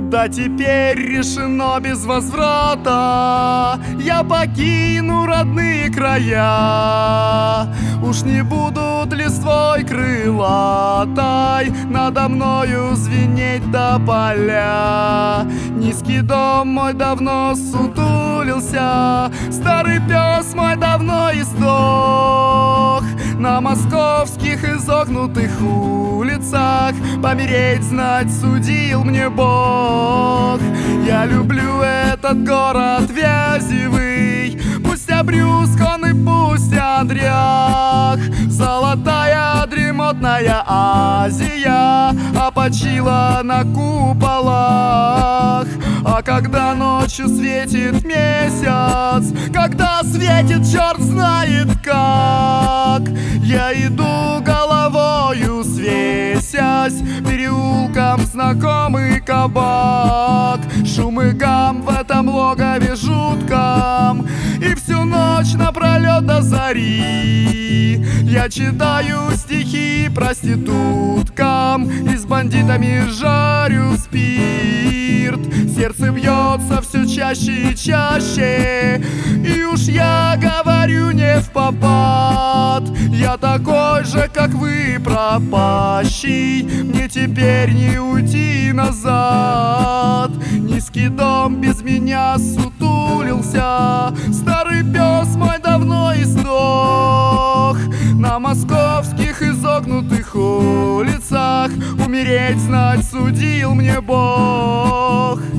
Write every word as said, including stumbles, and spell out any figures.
Да теперь решено без возврата, я покину родные края. Уж не будут листвой крылатой надо мною звенеть до поля. Низкий дом мой давно сутулился, старый пес мой давно издох. На московских изогнутых улицах помереть знать судил мне Бог. Я люблю этот город вязевый, пусть обрюзг он и пусть одрях. Золотая дремотная Азия опочила на куполах. А когда ночью светит месяц, когда светит черт знает как, я иду головою свесясь переулком знакомый кабак. Шум и гам в этом логове жутком, и всю ночь напролет до зари я читаю стихи проституткам и с бандитами жарю спирт. Сердце бьется все чаще и чаще, и уж я говорю не впопад. Я такой же, как вы, пропащий, мне теперь не уйти назад. Низкий дом без меня сутулился, старый пес мой давно издох. На московских изогнутых улицах умереть знать судил мне Бог.